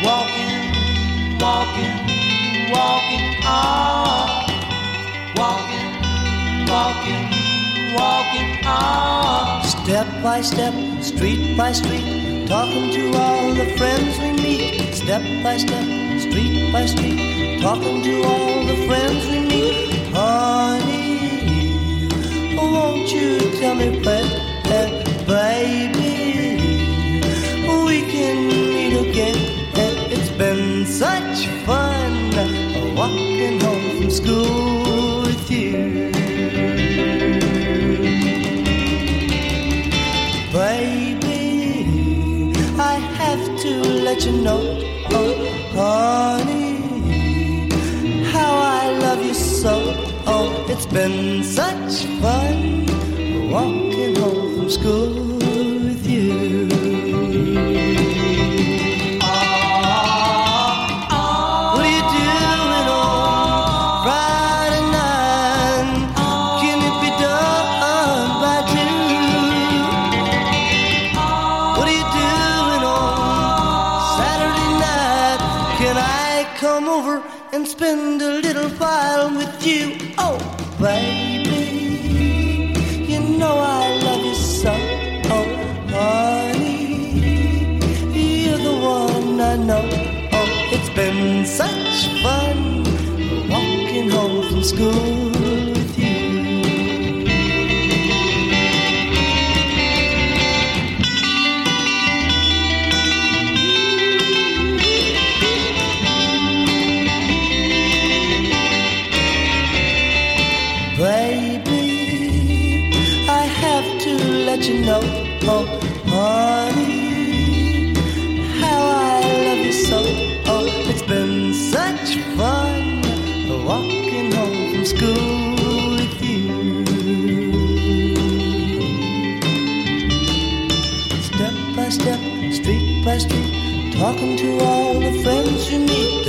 Walking, walking, walking on. Walking, walking, walking on. Step by step, street by street, talking to all the friends we meet. Step by step, street by street, talking to all the friends we meet. Honey, won't you tell me when, baby, we can meet again. It's been such fun walking home from school with you. Baby, I have to let you know, oh, honey, how I love you so. Oh, it's been such fun walking home from school with you. What are you doing on Friday night? Can it be done by 2? What are you doing on Saturday night? Can I come over and spend a little while with you? Oh, baby, you know I love you so. Oh, honey, you're the one I know. Oh, it's been such fun walking home from school with you. Baby, I have to let you know, oh, honey, how I love you so. Oh, it's been such fun walking home from school with you. Step by step, street by street, talking to all the friends you meet.